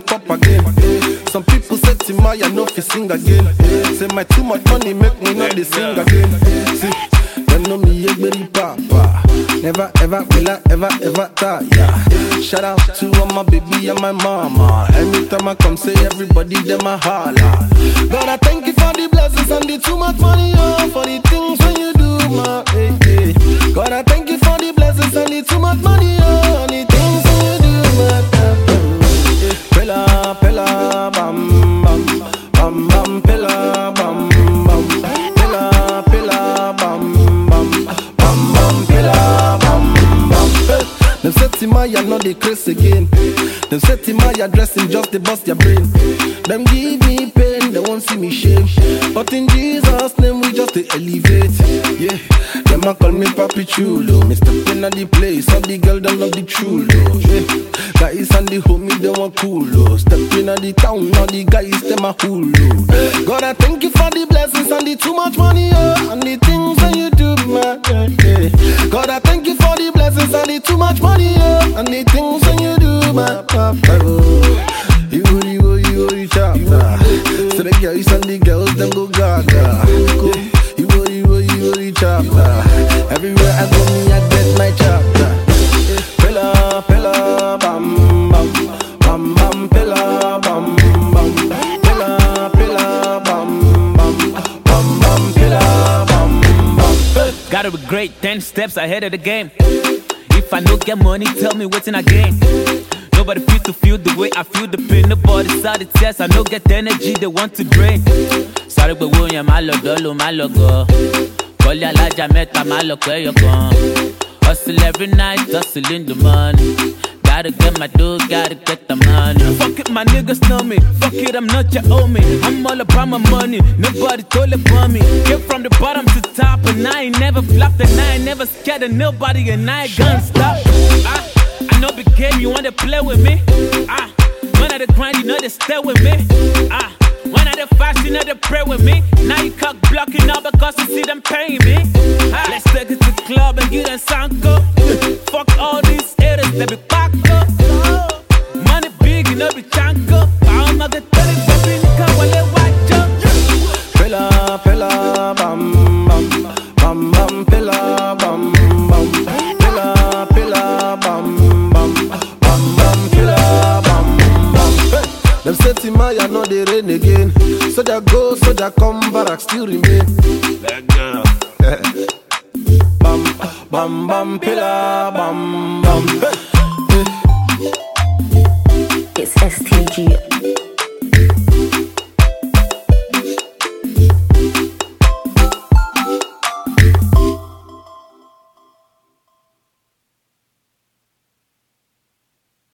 pop again. Some people say Timaya no fi sing again. Say my too much money make me not dey sing again. See, them know me very papa. Never ever will I ever tire. Shout out to all my baby and my mama. Anytime I come say everybody them a holla. God I thank you for the blessings and the too much money, for the things when you do my God I thank you for the blessings and the too much money, and the things when you do my Pella, pella, bam, bam, bam, bam, pella, bam, bam, pella, pella, bam, bam, bam, bam, pella, bam, bam. Them say Timaya not the craze again. Them say Timaya dressing just to bust your brain. Them give me pain, they won't see me shame. But in Jesus' name we just to elevate. Yeah, them a call me Papi Chulo. Mr. Pin at the place, all the girl them love the chulo. Yeah, guys and the homie they want cool. Step in at the town, all the guys them a hulu. God I thank you for the blessings and the too much money, and the things that you do, man. Yeah. God I thank you for the blessings and the too much money, and the things that you do, man. You chopper. So the girls and the girls them go gaga. You chopper. Everywhere I go me I get my chopper. Pella, pella, bam, bam, bam, bam, pella, bam, bam, pella, pella, bam, bam, bam, bam, pella, bam, bam. Gotta be great, 10 steps ahead of the game. If I no get money, tell me what's in a game. Nobody feel the way I feel the pain. Nobody saw the test, I no get the energy they want to drain. Sorry, but William, my love, my logo. Call ya laja meta, my look where you gone. Hustle every night, hustling the money. Gotta get my dude, gotta get the money. Fuck it, my niggas know me. Fuck it, I'm not your homie. I'm all about my money. Nobody told it for me. Came from the bottom to top, and I ain't never flopped, and I ain't never scared of nobody, and I ain't gonna stop. I know big game, you wanna play with me. When I the grind, you know they stay with me. When I the fast, you know they pray with me. Now you cock blocking up because you see them paying me. Let's take it to the club and get a sanko. Fuck all these haters, they be back up. Money big, you know be chanko. I'm not the 30, baby, you can't wale watch up. Pella, pella, bam, bam, bam, bam, pella, bam, bam, pella, pella, bam, bam, bam, bam, pella, bam, bam. Them say Timaya know they rain again. So they go, so they come, barak still remain. That girl. Bam, bam, bam, pella, bam, bam. It's STG.